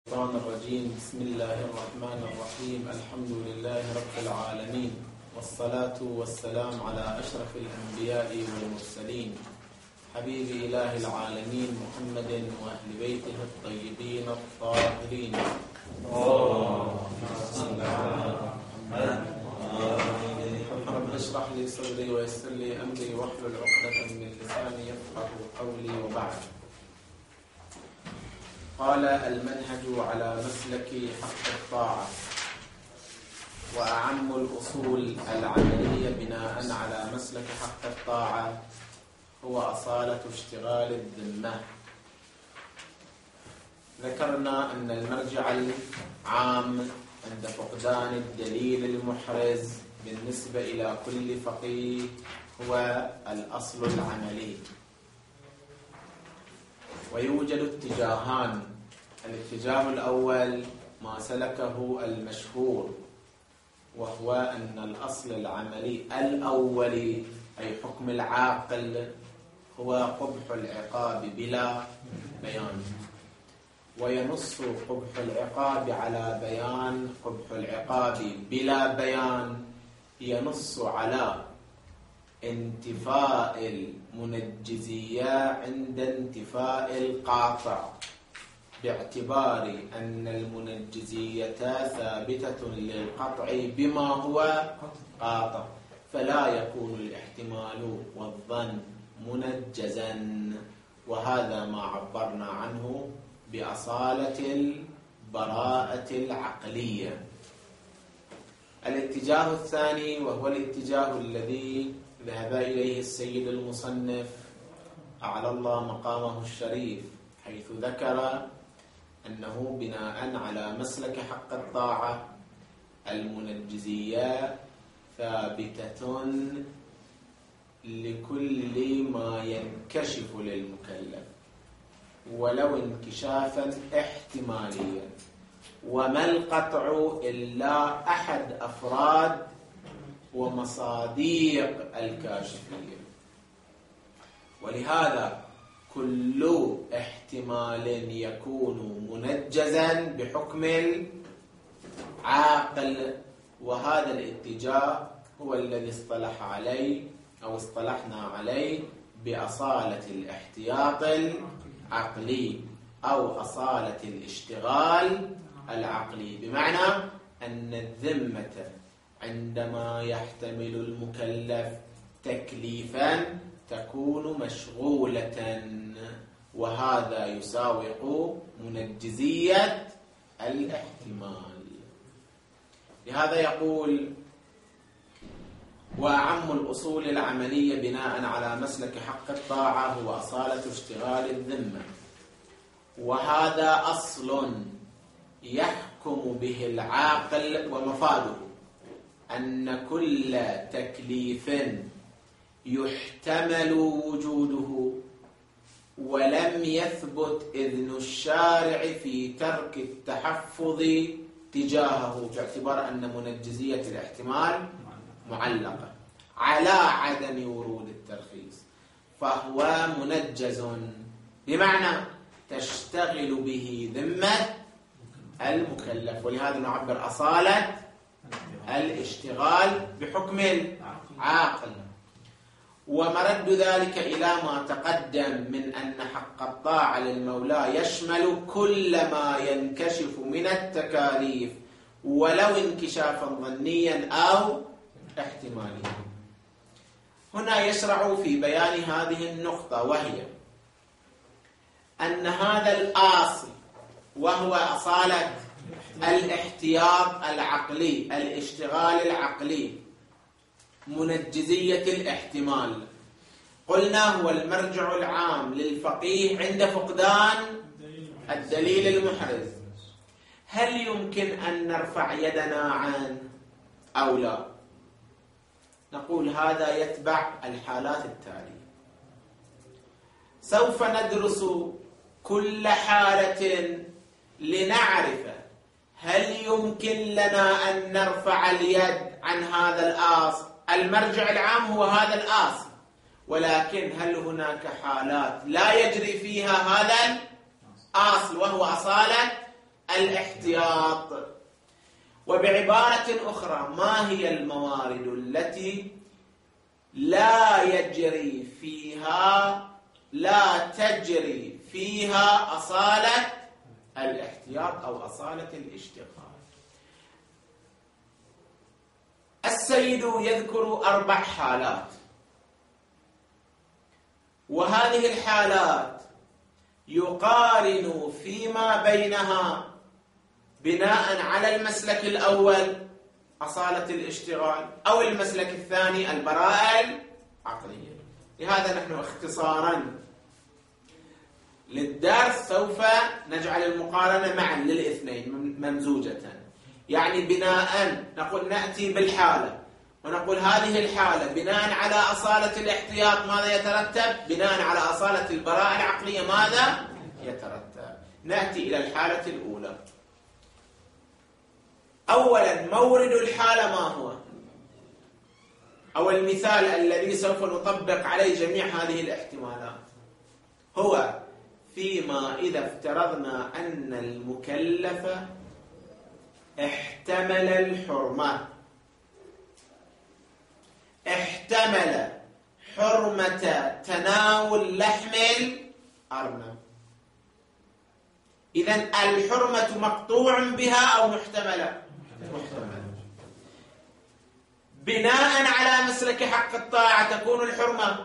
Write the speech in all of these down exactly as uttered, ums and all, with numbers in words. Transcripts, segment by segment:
الشيطان الرجيم. بسم الله الرحمن الرحيم. الحمد لله رب العالمين، والصلاة والسلام على أشرف الأنبياء والمرسلين، حبيب إله العالمين محمد وأهل بيته الطيبين الطاهرين. رب اشرح لي صدري ويسر لي أمري واحلل عقدة من لساني يفقه قولي. وبعد، قال: المنهج على مسلك حق الطاعة، وأعم الأصول العملية بناء على مسلك حق الطاعة هو أصالة اشتغال الذمة. ذكرنا أن المرجع العام عند فقدان الدليل المحرز بالنسبة إلى كل فقيه هو الأصل العملي. ويوجد اتجاهان: الاتجاه الأول ما سلكه المشهور، وهو أن الأصل العملي الأولي أي حكم العاقل هو قبح العقاب بلا بيان، وينص قبح العقاب على بيان قبح العقاب بلا بيان ينص على انتفاء المنجزية عند انتفاء القاطع، باعتبار أن المنجزية ثابتة للقطع بما هو قاطع، فلا يكون الاحتمال والظن منجزا، وهذا ما عبرنا عنه بأصالة البراءة العقلية. الاتجاه الثاني وهو الاتجاه الذي ذهب إليه السيد المصنف أعلى الله مقامه الشريف، حيث ذكر أنه بناء على مسلك حق الطاعة المنجزية ثابتة لكل ما ينكشف للمكلف، ولو انكشافا احتماليا، وما القطع إلا أحد أفراد ومصاديق الكاشفية. ولهذا كل احتمال يكون منجزا بحكم العاقل، وهذا الاتجاه هو الذي اصطلح عليه أو اصطلحنا عليه بأصالة الاحتياط العقلي أو أصالة الاشتغال العقلي، بمعنى أن الذمة عندما يحتمل المكلف تكليفا تكون مشغولة، وهذا يساوق منجزية الاحتمال. لهذا يقول: وأعم الأصول العملية بناء على مسلك حق الطاعة هو أصالة اشتغال الذمة، وهذا أصل يحكم به العاقل، ومفاده أن كل تكليف يحتمل وجوده ولم يثبت إذن الشارع في ترك التحفظ تجاهه، باعتبار أن منجزية الاحتمال معلقة على عدم ورود الترخيص، فهو منجز، بمعنى تشتغل به ذمة المكلف. ولهذا نعبر أصالة الاشتغال بحكم العاقل. ومرد ذلك إلى ما تقدم من أن حق الطاعة للمولى يشمل كل ما ينكشف من التكاليف، ولو انكشافا ظنيا أو احتماليا. هنا يشرع في بيان هذه النقطة، وهي أن هذا الأصل وهو أصالة الاحتياط العقلي، الاشتغال العقلي، منجزية الاحتمال، قلنا هو المرجع العام للفقيه عند فقدان الدليل المحرز. هل يمكن أن نرفع يدنا عنه أو لا؟ نقول هذا يتبع الحالات التالية. سوف ندرس كل حالة لنعرف هل يمكن لنا أن نرفع اليد عن هذا الأصل. المرجع العام هو هذا الأصل، ولكن هل هناك حالات لا يجري فيها هذا الأصل وهو أصالة الاحتياط. وبعبارة أخرى، ما هي الموارد التي لا يجري فيها لا تجري فيها أصالة الاحتياط أو أصالة الاشتغال؟ السيد يذكر أربع حالات، وهذه الحالات يقارن فيما بينها بناء على المسلك الأول أصالة الاشتغال أو المسلك الثاني البراءة العقلية. لهذا نحن اختصارا للدرس سوف نجعل المقارنة معا للاثنين ممزوجة، يعني بناء نقول نأتي بالحالة ونقول هذه الحالة بناء على أصالة الاحتياط ماذا يترتب، بناء على أصالة البراءة العقلية ماذا يترتب. نأتي إلى الحالة الأولى. أولا مورد الحالة ما هو؟ أو المثال الذي سوف نطبق عليه جميع هذه الاحتمالات هو فيما إذا افترضنا أن المكلف احتمل الحرمة، احتمل حرمة تناول لحم الأرنب. إذن الحرمة مقطوع بها أو محتملة؟ محتملة. بناء على مسلك حق الطاعة تكون الحرمة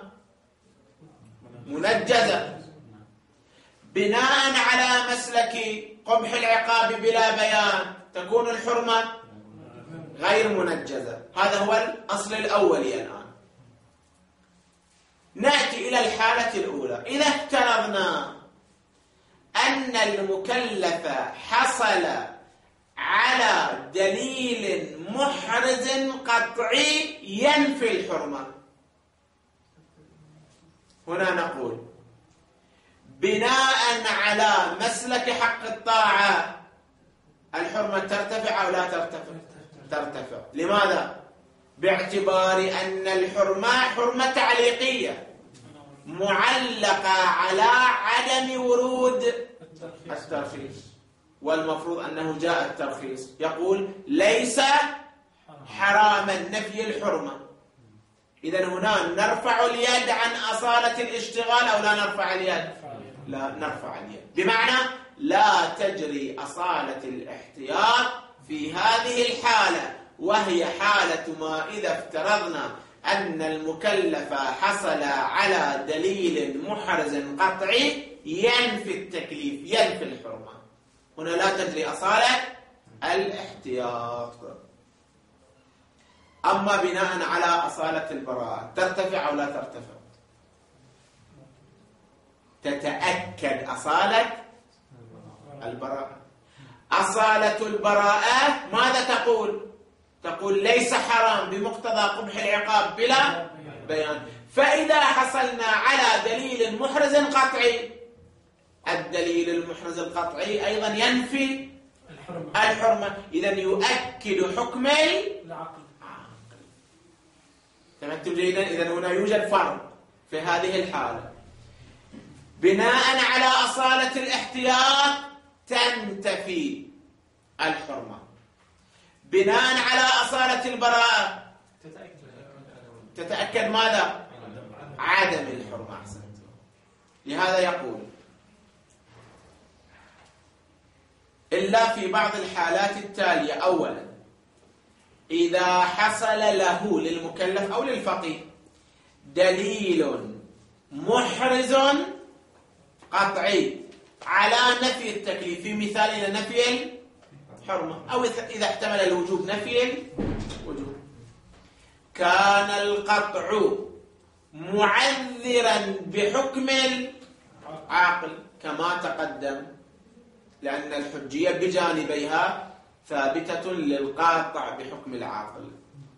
منجزة. بناء على مسلك قبح العقاب بلا بيان تكون الحرمة غير منجزة. هذا هو الأصل الأولي. الآن نأتي إلى الحالة الأولى. إذا افترضنا أن المكلف حصل على دليل محرز قطعي ينفي الحرمة، هنا نقول بناء على مسلك حق الطاعة الحرمة ترتفع أو لا ترتفع؟ ترتفع. لماذا؟ باعتبار أن الحرمة حرمة تعليقية معلقة على عدم ورود الترخيص، والمفروض أنه جاء الترخيص يقول ليس حراما، نفي الحرمة. إذن هنا نرفع اليد عن أصالة الاشتغال أو لا نرفع اليد؟ لا نرفع اليد، بمعنى لا تجري أصالة الاحتياط في هذه الحالة، وهي حالة ما إذا افترضنا أن المكلف حصل على دليل محرز قطعي ينفي التكليف، ينفي الحرمة. هنا لا تجري أصالة الاحتياط. أما بناء على أصالة البراءة ترتفع أو لا ترتفع؟ تتأكد أصالة البراءة. أصالة البراءة ماذا تقول؟ تقول ليس حرام بمقتضى قبح العقاب بلا بيان. فإذا حصلنا على دليل محرز قطعي، الدليل المحرز القطعي أيضا ينفي الحرمة، إذن يؤكد حكم العقل. تمتم جيدا؟ إذن هنا يوجد فرق في هذه الحالة. بناء على أصالة الاحتياط تنتفي الحرمة، بناء على أصالة البراءة تتأكد ماذا؟ عدم الحرمة. أحسنت. لهذا يقول إلا في بعض الحالات التالية. أولا إذا حصل له للمكلف أو للفقيه دليل محرز قطعي على نفي التكليف، في مثال إلى نفي الحرمة، أو إذا احتمل الوجوب نفي الوجوب، كان القطع معذرا بحكم العاقل كما تقدم، لأن الحجية بجانبيها ثابتة للقاطع بحكم العاقل.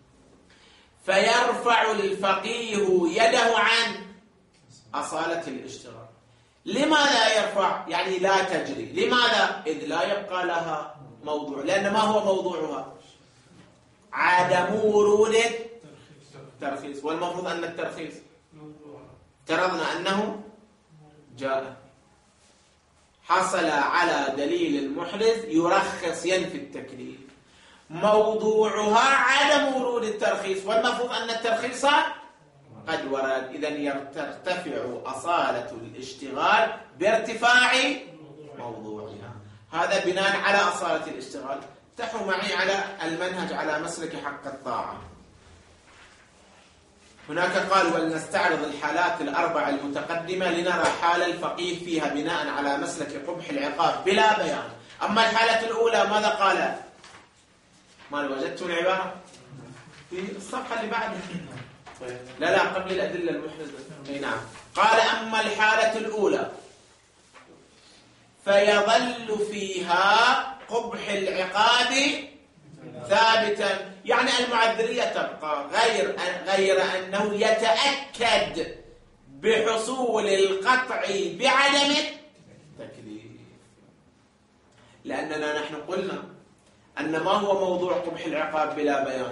فيرفع الفقيه يده عن أصالة الاشتغال. لماذا يرفع؟ يعني لا تجري. لماذا؟ إذ لا يبقى لها موضوع. لأن ما هو موضوعها؟ عدم ورود الترخيص، والمفروض أن الترخيص افترضنا أنه جاء. حصل على دليل محرز يرخص ينفي التكليف، موضوعها عدم ورود الترخيص، والمفروض أن الترخيص قد ورد. إذن ترتفع أصالة الاشتغال بارتفاع موضوعها. هذا بناء على أصالة الاشتغال. افتحوا معي على المنهج على مسلك حق الطاعة. هناك قال: ولنستعرض الحالات الأربع المتقدمة لنرى حال الفقيه فيها بناء على مسلك قبح العقاب بلا بيان. أما الحالة الأولى ماذا قال؟ ما وجدتم العبارة في الصفحة اللي بعدها؟ لا لا قبل الأدلة المحرزة. أي نعم. قال: أما الحالة الأولى فيظل فيها قبح العقاب ثابتا، يعني المعذرية تبقى، غير غير أنه يتأكد بحصول القطع بعدم التكليف. لأننا نحن قلنا أن ما هو موضوع قبح العقاب بلا بيان؟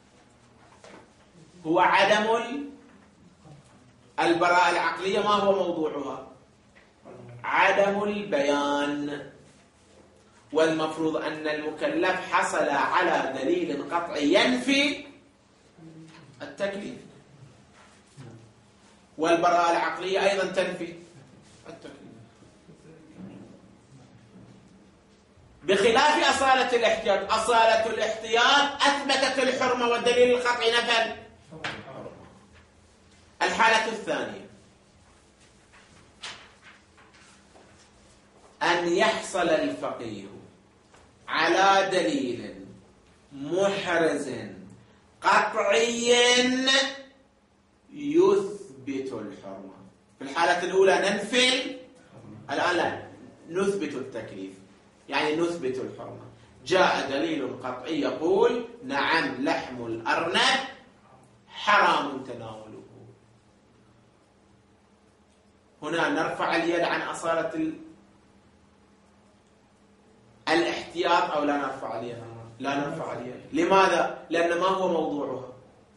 هو عدم البراءة العقلية. ما هو موضوعها؟ عدم البيان. والمفروض أن المكلف حصل على دليل قطعي ينفي التكليف، والبراءة العقلية أيضا تنفي التكليف، بخلاف أصالة الاحتياط. أصالة الاحتياط أثبتت الحرمة والدليل القطعي نفى. الحالة الثانية أن يحصل الفقيه على دليل محرز قطعي يثبت الحرمة. في الحالة الأولى ننفي، الآن لا نثبت التكليف، يعني نثبت الحرمة. جاء دليل قطعي يقول: نعم لحم الأرنب حرام تناوله. هنا نرفع اليد عن أصالة الاحتياط أو لا نرفع اليد؟ لا نرفع اليد. لماذا؟ لأن ما هو موضوعها؟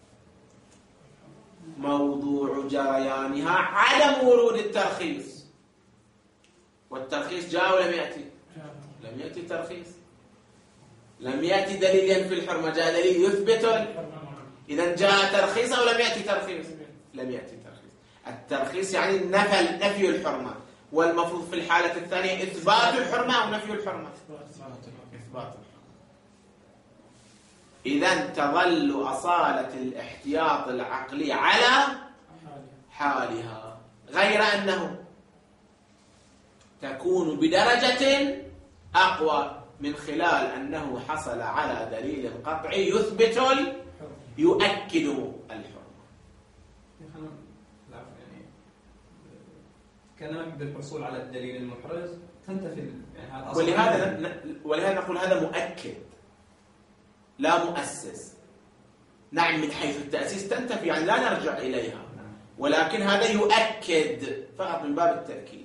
موضوع جريانها عدم ورود الترخيص، والترخيص جاء ولم يأتي؟ لم يأتي ترخيص، لم يأتي دليل ينفي الحرمة، جاء دليل يثبت. إذا جاء ترخيص أو لم يأتي ترخيص؟ لم يأتي ترخيص. الترخيص يعني نفي نفي الحرمة، والمفروض في الحالة الثانية إثبات الحرمة أو نفي الحرمة؟ إثبات الحرمة. إذن تظل أصالة الاحتياط العقلي على حالها، غير أنه تكون بدرجة أقوى من خلال أنه حصل على دليل قطعي يثبت يؤكد الحرمة. كلامك بالحصول على الدليل المحرز تنتفي، يعني ولهذا ولهذا نقول هذا مؤكد لا مؤسس. نعم من حيث التأسيس تنتفي، يعني لا نرجع إليها، ولكن هذا يؤكد فقط من باب التأكيد.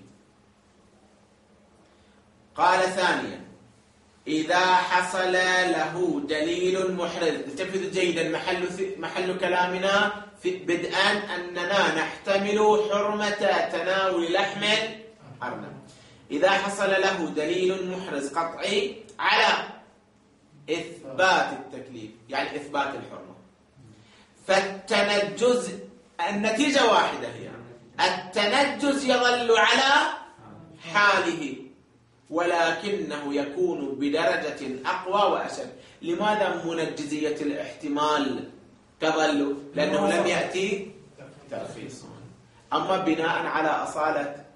قال ثانيا: إذا حصل له دليل محرز. انتبهوا جيدا، محل محل كلامنا في بدءا أننا نحتمل حرمة تناول لحم الأرنب. إذا حصل له دليل محرز قطعي على إثبات التكليف، يعني إثبات الحرمة، فالتنجز النتيجة واحدة هي التنجز يظل على حاله، ولكنه يكون بدرجة أقوى وأشد. لماذا منجزية الاحتمال تظل؟ لأنه لم يأتي ترخيص. أما بناء على أصالة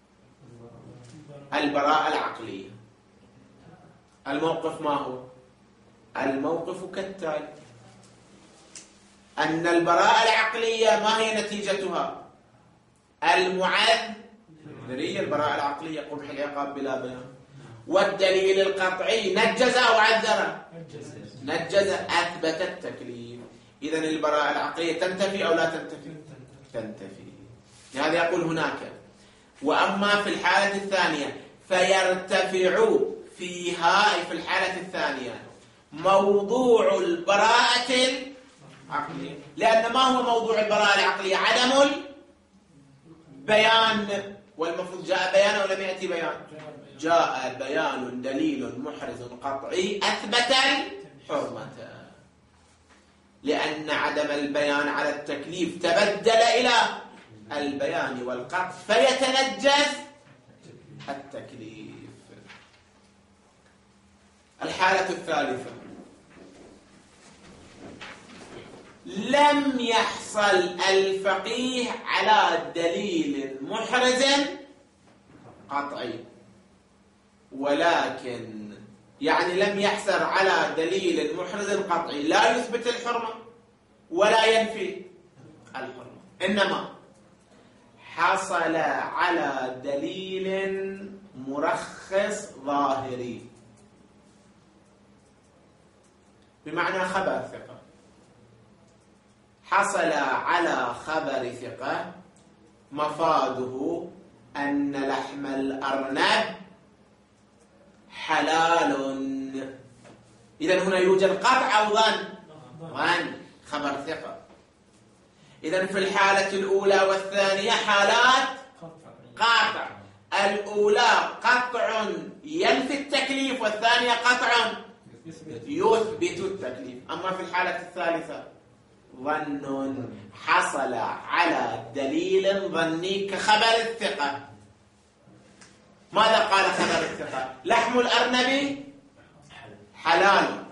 البراءة العقلية، الموقف ما هو؟ الموقف كالتالي: أن البراءة العقلية ما هي نتيجتها؟ المعذرية. البراءة العقلية قبح العقاب بلا بيان. والدليل القطعي نجز أو عذر؟ نجز، أثبت التكليف. إذن البراءة العقلية تنتفي أو لا تنتفي؟ تنتفي. لهذا يقول هناك: وأما في الحالة الثانية فيرتفع فيها، أي في الحالة الثانية، موضوع البراءة العقلية. لأن ما هو موضوع البراءة العقلية؟ عدم البيان، والمفروض جاء بيان أو لم يأتي بيان؟ جاء بيان دليل محرز قطعي أثبت الحرمة، لأن عدم البيان على التكليف تبدل إلى البيان والقطع فيتنجز التكليف. الحالة الثالثة: لم يحصل الفقيه على دليل محرز قطعي، ولكن يعني لم يحصل على دليل محرز قطعي لا يثبت الحرمة ولا ينفي الحرمة، إنما حصل على دليل مرخص ظاهري، بمعنى خبر ثقة. حصل على خبر ثقة مفاده أن لحم الأرنب حلال. إذن هنا يوجد قطع أو ظن؟ ظن، خبر ثقة. إذن في الحالة الأولى والثانية حالات قطع، الأولى قطع ينفي التكليف، والثانية قطع يثبت التكليف. أما في الحالة الثالثة ظن حصل على دليل ظني كخبر الثقة. ماذا قال خبر الثقة؟ لحم الأرنب حلال،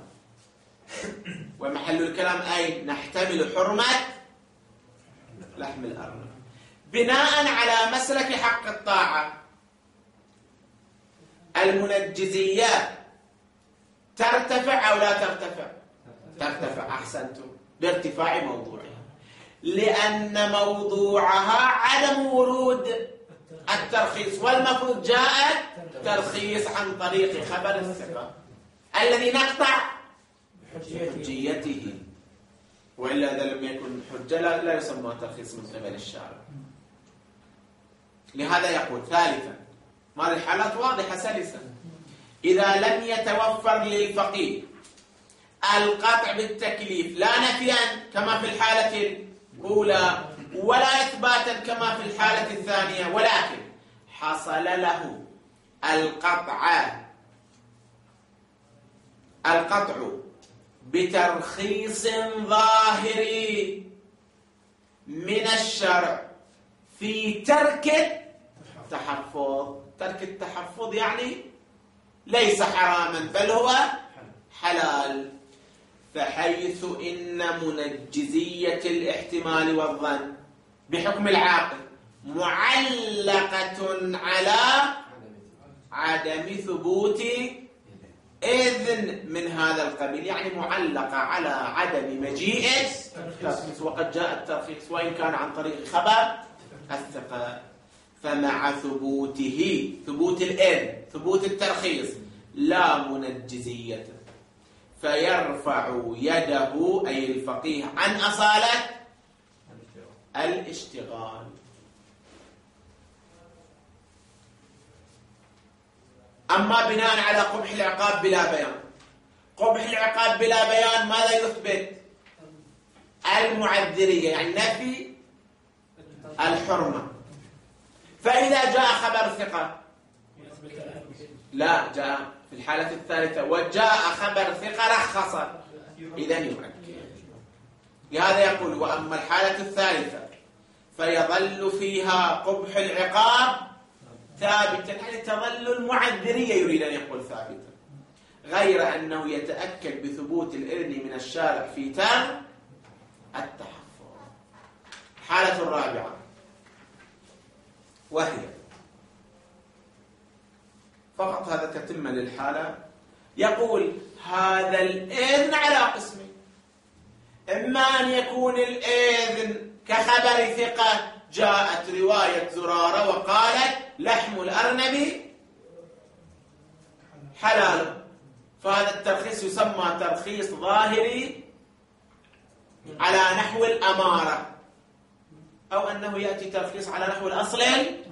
ومحل الكلام أي نحتمل حرمة لحم الأرنب بناء على مسلك حق الطاعة. المنجزيات ترتفع أو لا ترتفع؟ ترتفع، أحسنتم، بارتفاع موضوعها، لأن موضوعها عدم ورود الترخيص، والمفروض جاء ترخيص عن طريق خبر الثقة الذي نقطع حجيته، وإلا إذا لم يكن حجة لا يسمى ترخيص من قبل الشارع. لهذا يقول ثالثا، ما الحالات واضحة سلسة: إذا لم يتوفر للفقيه القطع بالتكليف لا نفيا كما في الحالة الأولى ولا إثباتا كما في الحالة الثانية، ولكن حصل له القطع القطع بترخيص ظاهري من الشرع في ترك التحفظ. ترك التحفظ يعني ليس حراما بل هو حلال، فحيث إن منجزية الاحتمال والظن بحكم العاقل معلقة على عدم ثبوت إذن من هذا القبيل، يعني معلقة على عدم مجيء الترخيص، وقد جاء الترخيص وإن كان عن طريق خبر الثقة. فمع ثبوته، ثبوت الإذن، ثبوت الترخيص، لا منجزية، فيرفع يده أي الفقيه عن أصالة الاشتغال. أما بناء على قبح العقاب بلا بيان، قبح العقاب بلا بيان ماذا يثبت؟ المعذرية، يعني نفي الحرمة. فإذا جاء خبر ثقة، لا، جاء في الحالة الثالثة وجاء خبر ثقة رخص، إذن يؤكد. لهذا يقول: وأما الحالة الثالثة فيظل فيها قبح العقاب ثابتا، يعني تظل المعذرية، يريد أن يقول ثابتا، غير أنه يتأكد بثبوت الإذن من الشارع في ترك التحفظ. الحالة الرابعة وهي فقط هذا تتمة للحالة، يقول: هذا الإذن على قسمين، إما أن يكون الإذن كخبر ثقة، جاءت رواية زرارة وقالت لحم الأرنب حلال، فهذا الترخيص يسمى ترخيص ظاهري على نحو الأمارة، أو أنه يأتي ترخيص على نحو الأصل،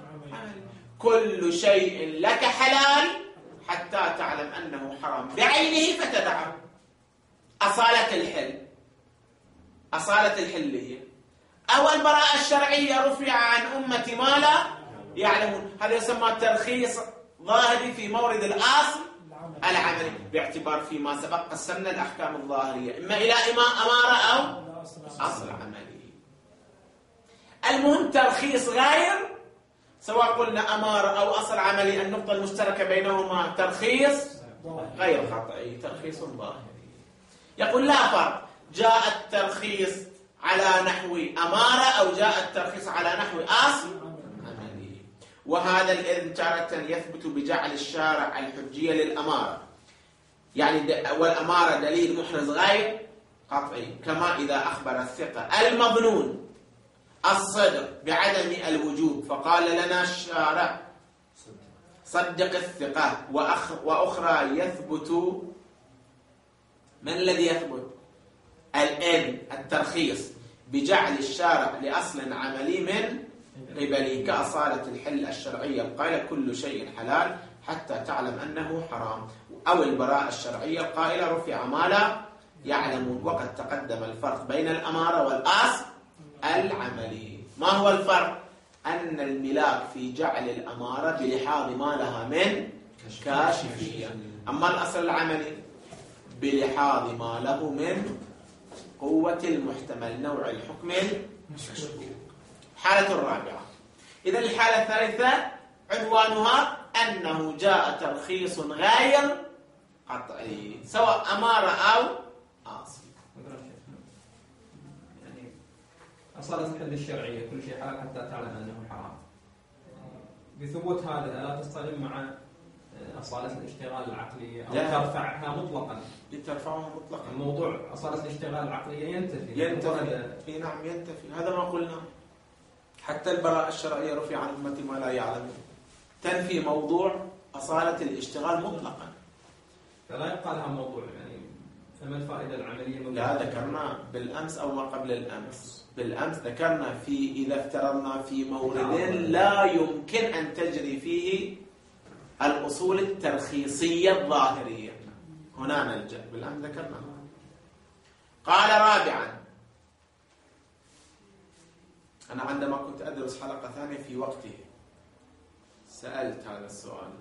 كل شيء لك حلال حتى تعلم أنه حرام بعينه فتدعه. أصالة الحل، أصالة الحلية أو البراءة الشرعية رفع عن أمة ما لا يعلمون، هذا يسمى ترخيص ظاهري في مورد الأصل العملي، باعتبار فيما سبق قسمنا الأحكام الظاهرية إما إلى أمارة أو أصل عملي. المهم ترخيص غير، سواء قلنا أمارة أو أصل عملي، النقطة المشتركة بينهما ترخيص غير قطعي، ترخيص ظاهري. يقول لا فرق، جاء الترخيص على نحو أمارة أو جاء الترخيص على نحو أصل عملي. وهذا الإذن تارة يثبت بجعل الشارع الحجية للأمارة، يعني والأمارة دليل محرز غير قطعي، كما إذا أخبر الثقة المظنون الصدق بعدم الوجوب فقال لنا الشارع صدق الثقة، وأخرى يثبت. من الذي يثبت؟ الإذن الترخيص بجعل الشارع لأصل عملي من قبله، كأصالة الحل الشرعية القائلة كل شيء حلال حتى تعلم أنه حرام، أو البراءة الشرعية القائلة رفع ما لا يعلمون. وقد تقدم الفرق بين الأمارة والأصل العملي. ما هو الفرق؟ أن الملاك في جعل الأمارة بلحاظ ما لها من كاشفية، أما الأصل العملي بلحاظ ما له من قوة المحتمل، نوع الحكم المشكوك. حالة الرابعة. إذا الحالة الثالثة عنوانها أنه جاء ترخيص غير قطعي، سواء أمارة أو أصل. يعني أصالة الحل الشرعية كل شيء حلال حتى تعلم أنه حرام، بثبوت هذا لا تصطدم مع أصالة الاشتغال العقلية أو ترفعها مطلقا. ترفعها مطلقا. موضوع أصالة الاشتغال العقلية ينتفي. ينتفي نعم ينتفي، هذا ما قلنا. حتى البراءة الشرعية رفع عن أمة ما لا يعلمون، تنفي موضوع أصالة الاشتغال مطلقا، فلا يبقى لها موضوع. يعني فما الفائدة العملية؟ لا ذكرنا بالأمس أو ما قبل الأمس، بالأمس ذكرنا في إذا افترضنا في مورد لا يمكن أن تجري فيه الأصول الترخيصية الظاهرية، هنا نلجأ. بالأمس ذكرنا. قال رابعا، أنا عندما كنت أدرس حلقة ثانية في وقته سألت هذا السؤال،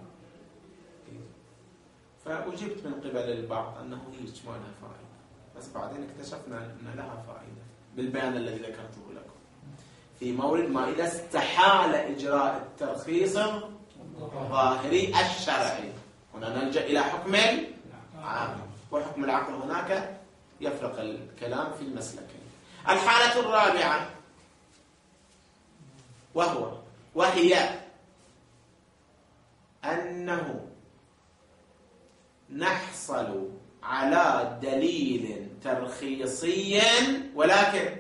فأجبت من قبل البعض أنه هيك ما لها فائدة، بس بعدين اكتشفنا أن لها فائدة بالبيان الذي ذكرته لكم في مورد ما إذا استحال إجراء الترخيص الظاهري الشرعي. هنا نلجأ إلى حكم العقل، وحكم العقل هناك يفرق الكلام في المسلكين. الحالة الرابعة وهو وهي أنه نحصل على دليل ترخيصي ولكن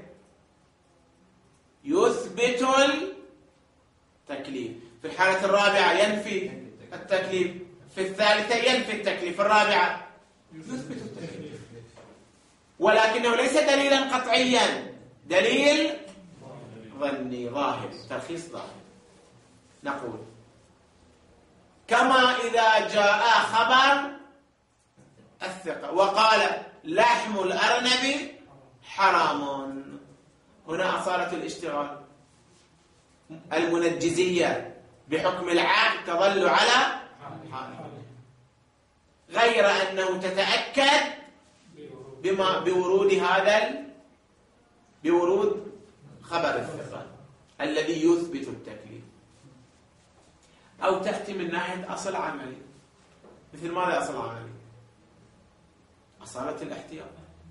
يثبت التكليف. في الحالة الرابعة ينفي التكليف، في الثالثة ينفي التكليف، في الرابعة يثبت التكليف، ولكنه ليس دليلا قطعيا، دليل ظني ظاهري، ترخيص ظاهري. نقول كما إذا جاء خبر الثقة وقال لحم الأرنب حرام، هنا أصالة الاشتغال المنجزية بحكم العقل تظل على حاله، غير أنه تتأكد بما بورود هذا بورود خبر الثقة الذي يثبت التكليف. أو تأتي من ناحية أصل عملي، مثل ماذا أصل عملي؟ أصالة الاحتياط.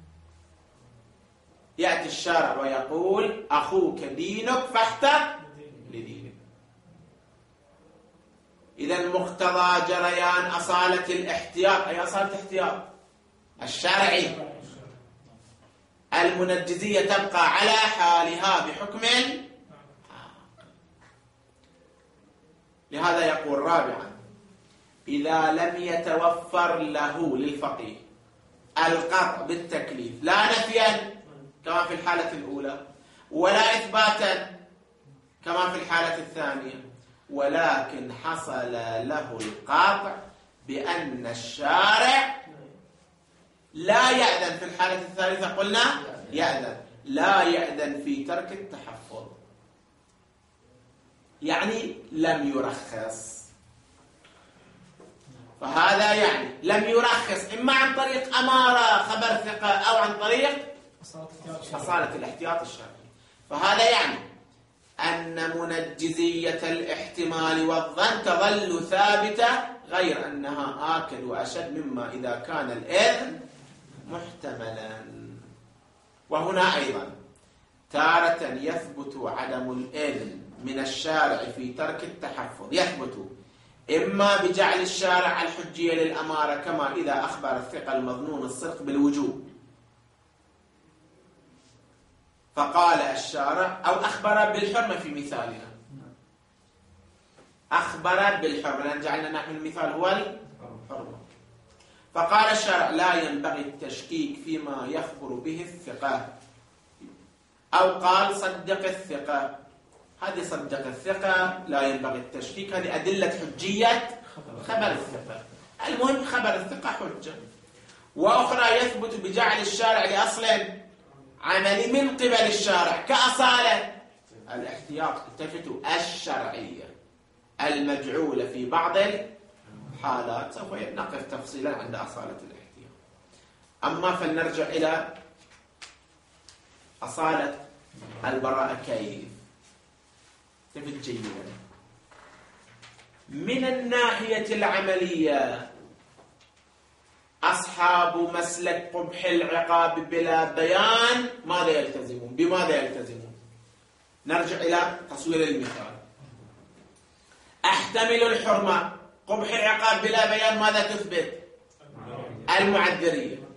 يأتي الشارع ويقول أخوك دينك فاحتر لدينك. إذا مقتضى جريان أصالة الاحتياط، أي أصالة الاحتياط الشرعي المنجزية تبقى على حالها بحكم. لهذا يقول رابعا إذا لم يتوفر له للفقيه القطع بالتكليف لا نفيا كما في الحالة الأولى ولا إثباتا كما في الحالة الثانية، ولكن حصل له القطع بأن الشارع لا يأذن. في الحالة الثالثة قلنا يأذن، لا يأذن في ترك التحفظ، يعني لم يرخص. فهذا يعني لم يرخص إما عن طريق أمارة خبر ثقة أو عن طريق أصالة الاحتياط الشرعي. فهذا يعني أن منجزية الاحتمال والظن تظل ثابتة، غير أنها آكد وأشد مما إذا كان الإذن محتملا. وهنا أيضا تارة يثبت عدم الإذن من الشارع في ترك التحفظ، يثبت إما بجعل الشارع الحجية للأمارة كما إذا أخبر الثقة المظنون الصدق بالوجوب فقال الشارع، أو أخبر بالحرمة في مثالنا، أخبر بالحرمة لأن جعلنا نحن المثال هو الحرمة، فقال الشارع لا ينبغي التشكيك فيما يخبر به الثقة، أو قال صدق الثقة، هذه صدق الثقة لا ينبغي التشكيك، هذه أدلة حجية خبر الثقة. المهم خبر الثقة حجة. وأخرى يثبت بجعل الشارع لأصل عملي من قبل الشارع كأصالة الاحتياط، التفتوا الشرعية المجعولة في بعض الحالات، سوف نقف تفصيلا عند أصالة الاحتياط. أما فلنرجع إلى أصالة البراءة. كيف؟ تفت جيدا. من الناحية العملية أصحاب مسلك قبح العقاب بلا بيان ماذا يلتزمون؟ بماذا يلتزمون؟ نرجع إلى تصوير المثال. أحتمل الحرمة، قبح العقاب بلا بيان ماذا تثبت؟ المعذرية.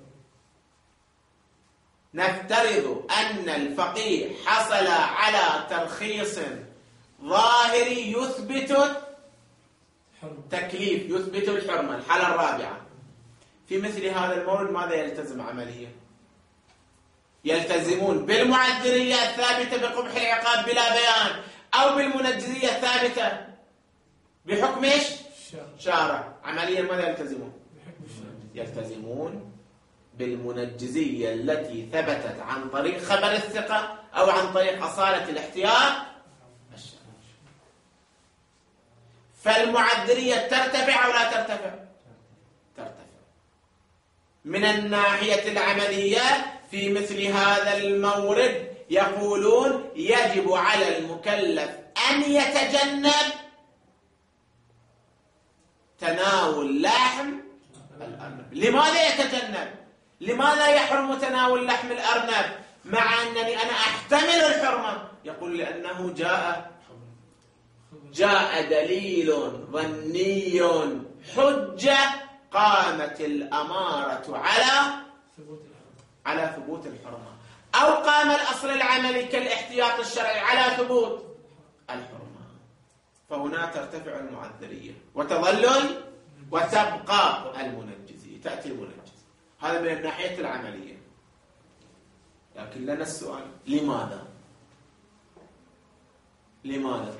نفترض أن الفقيه حصل على ترخيص ظاهري يثبت تكليف، يثبت الحرمة، الحالة الرابعة. في مثل هذا المورد ماذا يلتزم عمليا؟ يلتزمون بالمعذرية الثابتة بقبح العقاب بلا بيان، أو بالمنجزية الثابتة بحكم ايش؟ شارع. عمليا ماذا يلتزمون؟ يلتزمون بالمنجزية التي ثبتت عن طريق خبر الثقة أو عن طريق أصالة الاحتياط الشرعي. فالمعذرية ترتفع أو لا ترتفع؟ ترتفع. من الناحية العملية في مثل هذا المورد يقولون يجب على المكلف أن يتجنب تناول لحم الأرنب. لماذا يتجنب؟ لماذا يحرم تناول لحم الأرنب مع أنني أنا أحتمل الحرمة؟ يقول لأنه جاء جاء دليل ظني حجة قامت الأمارة على على ثبوت الحرمة، أو قام الأصل العملي كالاحتياط الشرعي على ثبوت الحرمة، فهنا ترتفع المعذرية وتظل وتبقى المنجزية، تأتي المنجزية. هذا من الناحية العملية. لكن لنا السؤال، لماذا؟ لماذا؟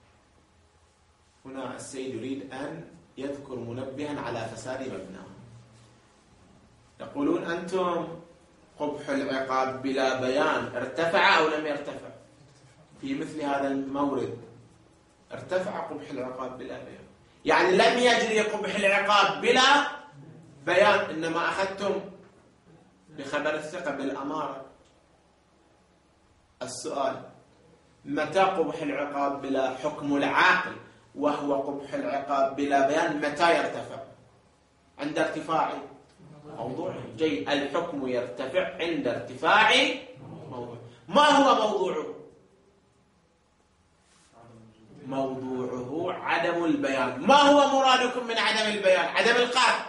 هنا السيد يريد أن يذكر منبها على فساد مبناه. يقولون أنتم قبح العقاب بلا بيان ارتفع أو لم يرتفع؟ في مثل هذا المورد ارتفع قبح العقاب بلا بيان، يعني لم يجري قبح العقاب بلا بيان، إنما أخذتم بخبر الثقة بالأمارة. السؤال، متى قبح العقاب بلا حكم العاقل وهو قبح العقاب بلا بيان متى يرتفع؟ عند ارتفاع موضوع. جيد، الحكم يرتفع عند ارتفاع موضوع. ما هو موضوعه؟ موضوعه عدم البيان. ما هو مرادكم من عدم البيان؟ عدم القطع.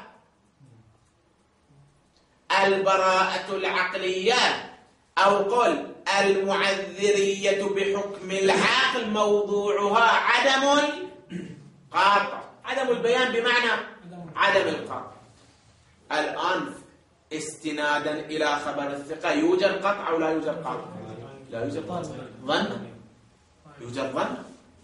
البراءة العقلية أو قل المعذرية بحكم العقل موضوعها عدم القطع. عدم البيان بمعنى عدم القطع. الآن استنادا إلى خبر الثقة يوجد قطع أو لا يوجد قطع؟ لا يوجد قطع. ظن يوجد ظن.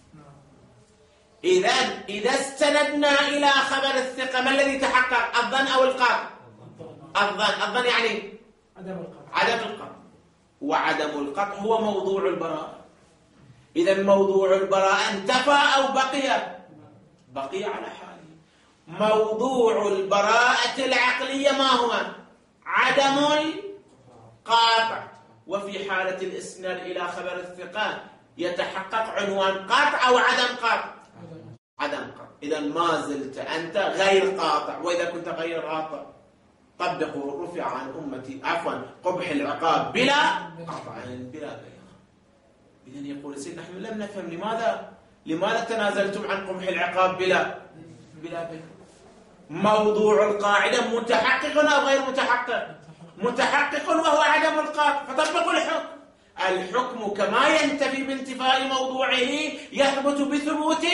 إذن إذا استندنا إلى خبر الثقة ما الذي تحقق؟ الظن أو القطع؟ الظن. الظن يعني عدم القطع. عدم القطع. وعدم القطع هو موضوع البراءة. إذا موضوع البراءة انتفى أو بقي؟ بقي على حاله. موضوع البراءة العقلية ما هو؟ عدم القاطع. وفي حالة الإسناد إلى خبر الثقة يتحقق عنوان قاطع أو عدم قاطع؟ عدم قاطع. إذا ما زلت أنت غير قاطع. وإذا كنت غير قاطع طبقوا رفع عن أمتي عفوا قبح العقاب بلا قطع بلا بيان. إذن يقول سيدنا نحن لم نفهم لماذا لماذا تنازلتم عن قبح العقاب بلا بلا بيان. موضوع القاعدة متحقق أو غير متحقق؟ متحقق وهو عدم القاطع، فطبقوا الحكم. الحكم كما ينتفي بانتفاء موضوعه يثبت بثبوت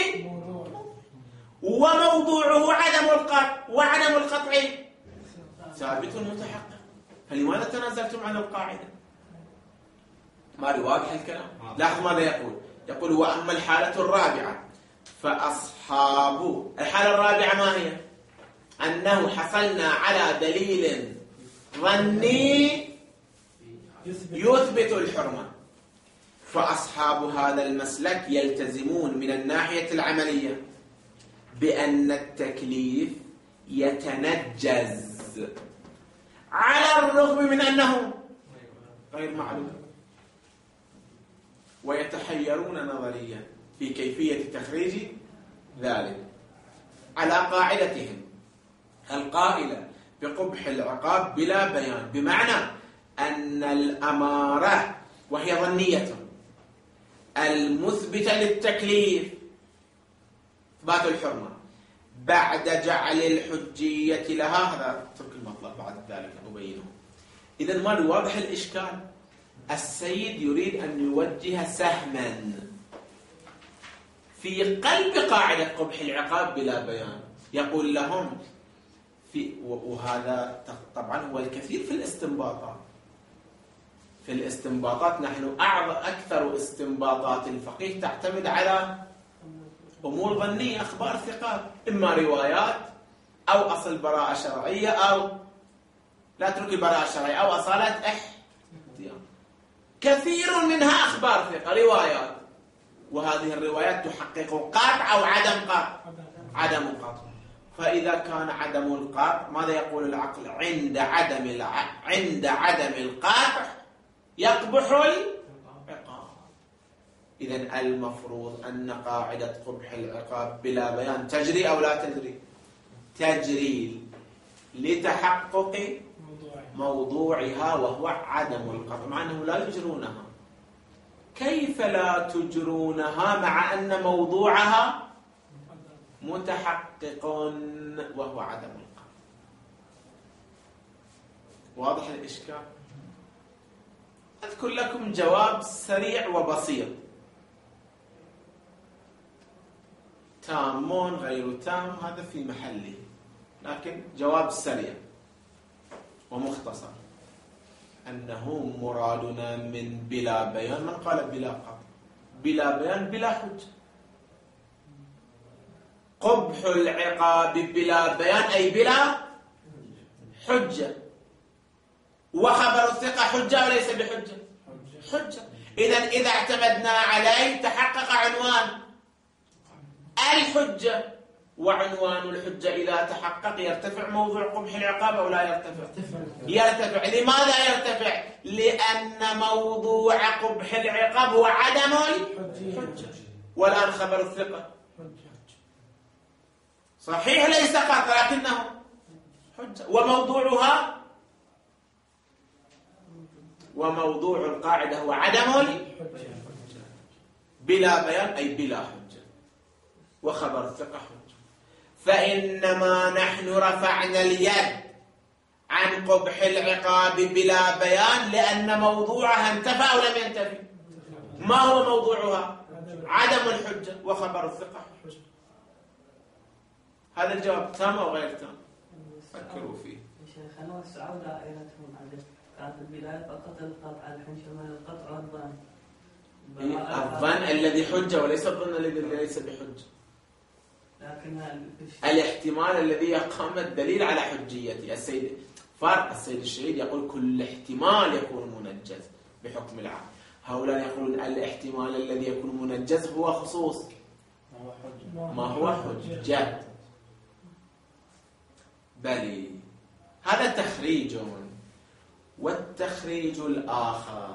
وموضوعه عدم القطع، وعدم القطع ثابت متحقق. فلماذا تنازلتم عن القاعدة؟ ما واضح الكلام؟ لاحظ ماذا يقول. يقول وأما الحالة الرابعة فأصحاب الحالة الرابعة ما هي؟ أنه حصلنا على دليل ظني يثبت الحرمة. فأصحاب هذا المسلك يلتزمون من الناحية العملية بأن التكليف يتنجز على الرغم من أنه غير معلوم، ويتحيرون نظريا في كيفية تخريج ذلك على قاعدتهم القائلة بقبح العقاب بلا بيان، بمعنى أن الأمارة وهي ظنية المثبتة للتكليف إثبات الحرمة بعد جعل الحجية لها، هذا ترك المطلب بعد ذلك نبينه. إذن ما واضح الإشكال. السيد يريد أن يوجه سهما في قلب قاعدة قبح العقاب بلا بيان. يقول لهم في وهذا طبعا هو الكثير في الاستنباطات. في الاستنباطات نحن أكثر استنباطات الفقيه تعتمد على أمور ظنية، أخبار ثقات، إما روايات أو أصل براءة شرعية أو لا ترك البراءة الشرعية أو أصالة احتياط. كثير منها أخبار ثقة روايات، وهذه الروايات تحقق قاطع أو عدم قاطع؟ عدم قاطع. فإذا كان عدم القاطع ماذا يقول العقل؟ عند عدم الع... عند عدم القاطع يقبح العقاب. إذن المفروض أن قاعدة قبح العقاب بلا بيان تجري أو لا تجري؟ تجري لتحقق موضوعها وهو عدم القطع، مع أنهم لا يجرونها. كيف لا تجرونها مع أن موضوعها متحقق وهو عدم القطع؟ واضح الإشكال؟ أذكر لكم جواب سريع وبسيط، تام غير تام هذا في محله، لكن جواب سريع ومختصر. أنه مرادنا من بلا بيان، من قال بلا قطع؟ بلا بيان بلا حجة. قبح العقاب بلا بيان أي بلا حجة. وخبر الثقة حجة وليس بحجة؟ حجة. إذن إذا اعتمدنا عليه تحقق عنوان الحجة، وعنوان الحجة إذا تحقق يرتفع موضوع قبح العقاب أو لا يرتفع؟ يرتفع. لماذا يرتفع؟ لأن موضوع قبح العقاب هو عدم الحجة، والآن خبر الثقة صحيح ليس قاطع لكنه حجة، وموضوعها وموضوع القاعدة هو عدم الحجة بلا بيان أي بلا حجة، وخبر الثقة حجة. فإنما نحن رفعنا اليد عن قبح العقاب بلا بيان لأن موضوعها انتفى أو لم ينتفي؟ ما هو موضوعها؟ عدم الحجة، وخبر الثقة حجة. هذا الجواب تام أو غير تام؟ فكروا فيه. شيخ أنا وسعوا دائرتهم على كانت البداية فقط القطع الحين شمال القطع والظن. الظن الذي حجة وليس الظن الذي ليس بحجة. لكن الاحتمال الذي يقام الدليل على حجيته. السيد فرق السيد الشهيد يقول كل احتمال يكون منجز بحكم العام. هؤلاء يقولون الاحتمال الذي يكون منجز هو خصوص ما هو حجة. بلي. هذا تخريج. والتخريج الآخر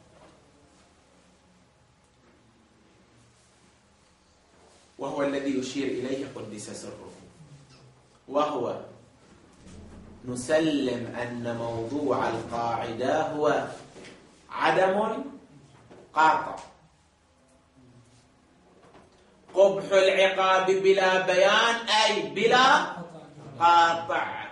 وهو الذي يشير إليه قدس سره، وهو نسلم أن موضوع القاعدة هو عدم القاطع، قبح العقاب بلا بيان أي بلا قاطع.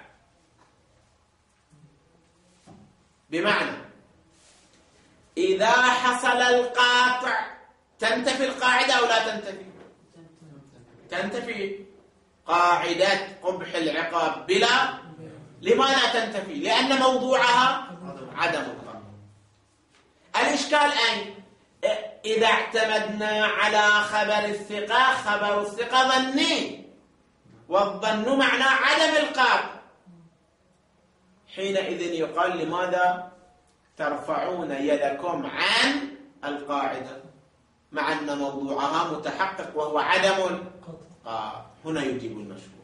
بمعنى إذا حصل القاطع تنتفي القاعدة أو لا تنتفي؟ تنتفي قاعدة قبح العقاب بلا. لماذا تنتفي؟ لأن موضوعها عدم القاطع. الإشكال أين؟ إذا اعتمدنا على خبر الثقة، خبر الثقة ظني، والظن معناه عدم القاطع. حينئذ يقال لماذا ترفعون يدكم عن القاعدة مع أن موضوعها متحقق وهو عدم القاطع؟ هنا يجيب المشهور،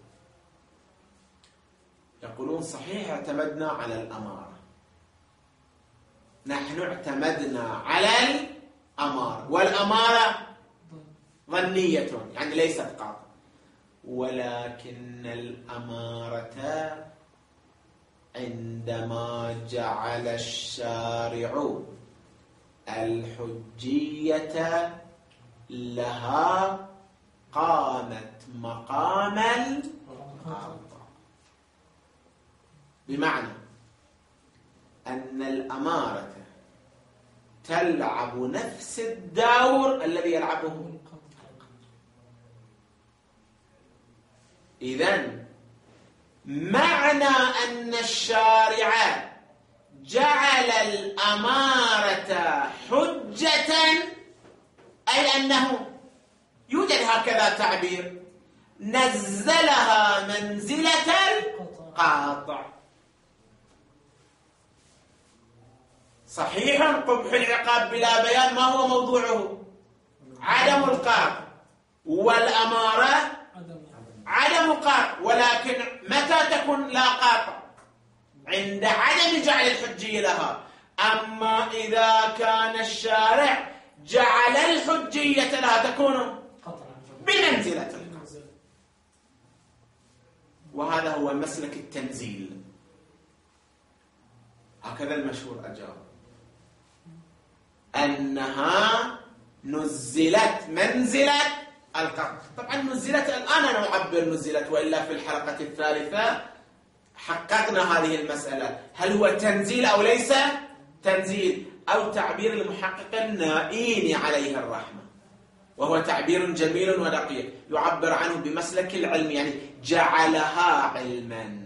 يقولون صحيح اعتمدنا على الأمارة، نحن اعتمدنا على الأمارة، والأمارة ظنية يعني ليست قاطعة، ولكن الأمارة عندما جعل الشارع الحجية لها قامت مقام القاطع، بمعنى أن الأمارة تلعب نفس الدور الذي يلعبه. إذن معنى أن الشارع جعل الأمارة حجة أي أنه يوجد هكذا تعبير، نزلها منزلة القاطع. صحيح قبح العقاب بلا بيان ما هو موضوعه؟ عدم القاطع، والأمارة عدم قاطع، ولكن متى تكون لا قاطع؟ عند عدم جعل الحجية لها. أما إذا كان الشارع جعل الحجية لها تكون بمنزلة القاطع، وهذا هو مسلك التنزيل. هكذا المشهور أجاب أنها نزلت منزلة القاطع. طبعا نزلت الآن أنا أعبر نزلت، وإلا في الحلقة الثالثة حققنا هذه المسألة، هل هو تنزيل أو ليس تنزيل، أو تعبير المحقق النائين عليه الرحمة، وهو تعبير جميل ودقيق يعبر عنه بمسلك العلم، يعني جعلها علما،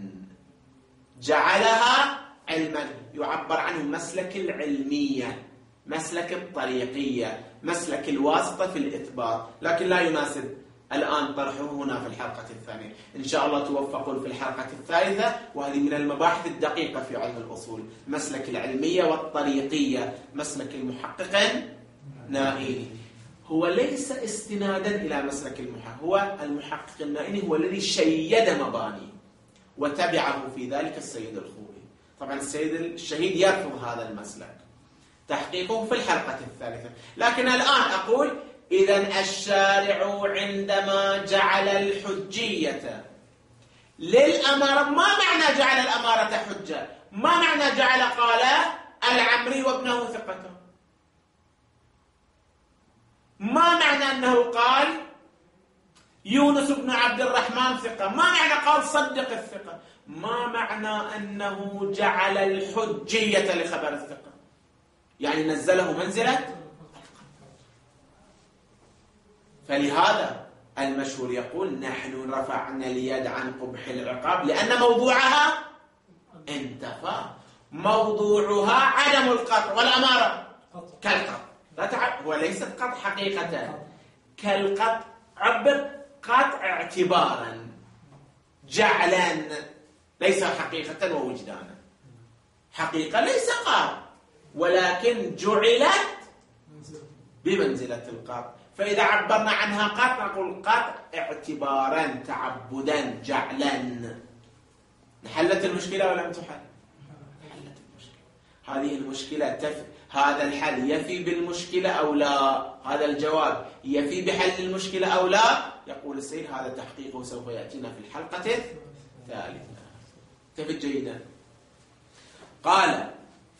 جعلها علما يعبر عنه مسلك العلمية، مسلك الطريقية، مسلك الواسطة في الإثبات، لكن لا يناسب الآن طرحه هنا في الحلقة الثانية. إن شاء الله توفقون في الحلقة الثالثة، وهذه من المباحث الدقيقة في علم الأصول، مسلك العلمية والطريقية، مسلك المحقق النائي. هو ليس استنادا إلى مسلك المحقق، هو المحقق النائي هو الذي شيد مباني، وتبعه في ذلك السيد الخوئي. طبعا السيد الشهيد يرفض هذا المسلك، تحقيقه في الحلقة الثالثة. لكن الآن أقول إذن الشارع عندما جعل الحجية للأمارة، ما معنى جعل الأمارة حجة؟ ما معنى جعل قال العمري وابنه ثقة؟ ما معنى أنه قال يونس بن عبد الرحمن ثقة؟ ما معنى قال صدق الثقة؟ ما معنى أنه جعل الحجية لخبر الثقة؟ يعني نزله منزلة. فلهذا المشهور يقول نحن رفعنا اليد عن قبح العقاب لأن موضوعها انتفى، موضوعها عدم القطع، والأمارة كالقطع. لا تعب، هو ليست قطع حقيقة، كالقطع، عبر قطع اعتبارا جعلا، ليس حقيقة ووجدانا. حقيقة ليس قطع، ولكن جعلت بمنزلة القطع. فإذا عبرنا عنها قطع نقول قطع اعتبارا تعبدا جعلا. حلت المشكلة ولم تحل؟ حلت المشكلة. هذه المشكلة تف... هذا الحل يفي بالمشكلة أو لا؟ هذا الجواب يفي بحل المشكلة أو لا؟ يقول السيد هذا تحقيقه سوف يأتينا في الحلقة الثالثة. انتبه جيدا. قال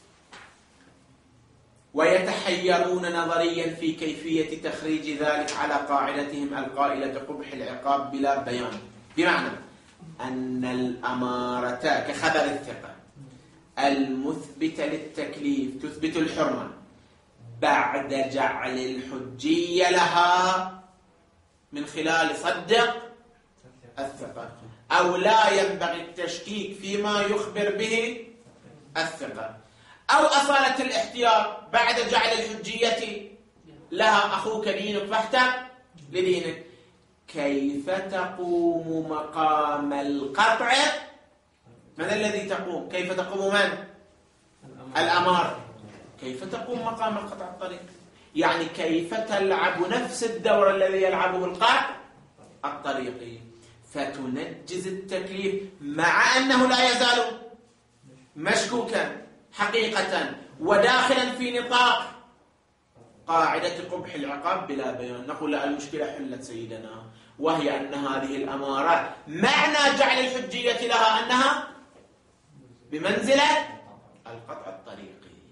ويتحيرون نظريا في كيفية تخريج ذلك على قاعدتهم القائلة قبح العقاب بلا بيان، بمعنى أن الأمارة كخبر الثقة المثبتة للتكليف تثبت الحرمة بعد جعل الحجية لها من خلال صدق الثقة، أو لا ينبغي التشكيك فيما يخبر به الثقة، أو أصالة الاحتياط بعد جعل الحجية لها أخوك دينك فاحتم لدينك. كيف تقوم مقام القطع؟ من الذي تقوم؟ كيف تقوم من؟ الأمارة. كيف تقوم مقام القطع الطريق؟ يعني كيف تلعب نفس الدور الذي يلعبه القطع الطريقي، فتنجز التكليف مع أنه لا يزال مشكوكا حقيقة وداخلا في نطاق قاعدة قبح العقاب بلا بيان. نقول المشكلة حلت سيدنا، وهي أن هذه الأمارات معنى جعل الحجية لها أنها بمنزلة القطع الطريقي.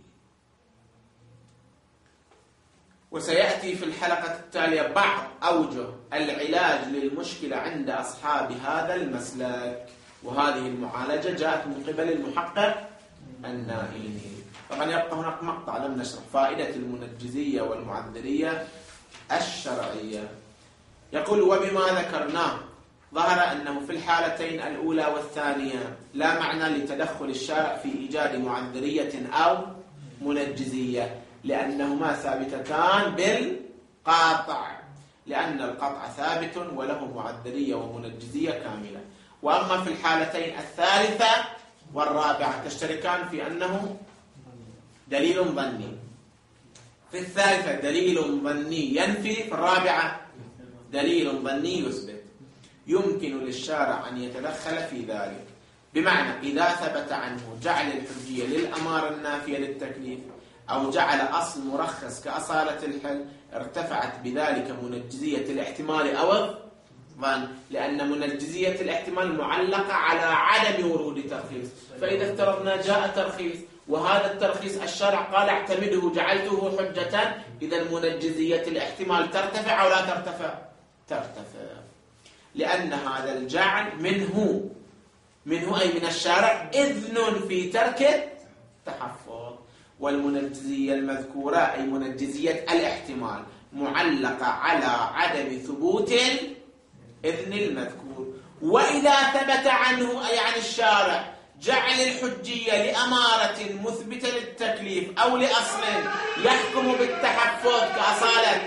وسيأتي في الحلقة التالية بعض أوجه العلاج للمشكلة عند أصحاب هذا المسلك، وهذه المعالجة جاءت من قبل المحقق النائلي. طبعا يبقى هناك مقطع لم نشرح فائدة المنجزية والمعذرية الشرعية. يقول وبما ذكرناه ظهر أنه في الحالتين الأولى والثانية لا معنى لتدخل الشارع في إيجاد معذرية أو منجزية، لأنهما ثابتتان بالقاطع، لأن القطع ثابت وله معذرية ومنجزية كاملة. وأما في الحالتين الثالثة والرابعة تشتركان في أنه دليل ظني. في الثالثة دليل ظني ينفي، في الرابعة دليل ظني يثبت. يمكن للشارع أن يتدخل في ذلك، بمعنى إذا ثبت عنه جعل الحجية للأمارة النافية للتكليف أو جعل أصل مرخص كأصالة الحل ارتفعت بذلك منجزية الاحتمال أو الظن، لأن منجزية الاحتمال معلقة على عدم ورود ترخيص. فإذا افترضنا جاء ترخيص وهذا الترخيص الشرع قال اعتمده جعلته حجة، إذا منجزية الاحتمال ترتفع أو لا ترتفع؟ ترتفع، لأن هذا الجعل منه منه أي من الشارع إذن في ترك التحفظ. والمنجزية المذكورة أي منجزية الاحتمال معلقة على عدم ثبوت الإذن المذكور. وإذا ثبت عنه أي عن الشارع جعل الحجية لأمارة مثبتة للتكليف أو لأصل يحكم بالتحفظ كأصالة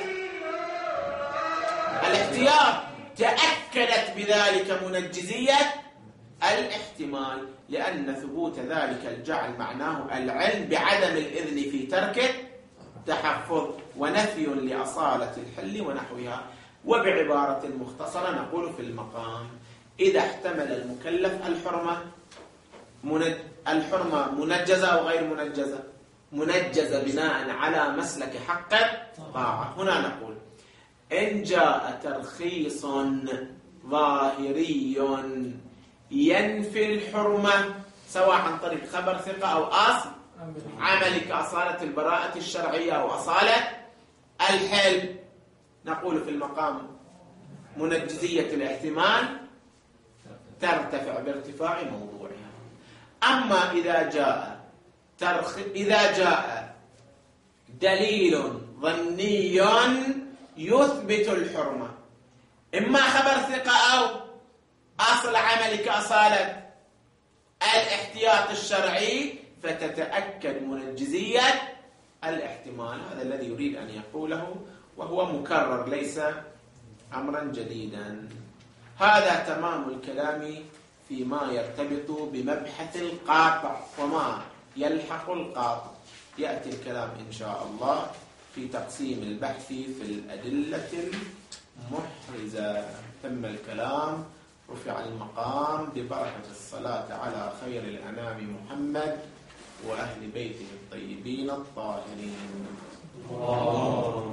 الاحتياط، تأكدت بذلك منجزية الاحتمال، لأن ثبوت ذلك الجعل معناه العلم بعدم الإذن في ترك التحفظ ونفي لأصالة الحل ونحوها. وبعبارة مختصرة نقول في المقام إذا احتمل المكلف الحرمة منج... الحرمة منجزة أو غير منجزة؟ منجزة بناء على مسلك حق طاعة. هنا نقول إن جاء ترخيص ظاهري ينفي الحرمة سواء عن طريق خبر ثقة أو أصل عملي كأصالة البراءة الشرعية أو أصالة الحل، نقول في المقام منجزية الاحتمال ترتفع بارتفاع موضوعها. أما إذا جاء ترخ... إذا جاء دليل ظني يثبت الحرمة إما خبر ثقة أو أصل عملي كأصالة الاحتياط الشرعي، فتتأكد منجزية الاحتمال. هذا الذي يريد أن يقوله وهو مكرر ليس أمرا جديدا. هذا تمام الكلام فيما يرتبط بمبحث القاطع وما يلحق القاطع. يأتي الكلام إن شاء الله في تقسيم البحث في الأدلة المحرزة. تم الكلام رفع المقام ببركة الصلاة على خير الأنام محمد وأهل بيته الطيبين الطاهرين.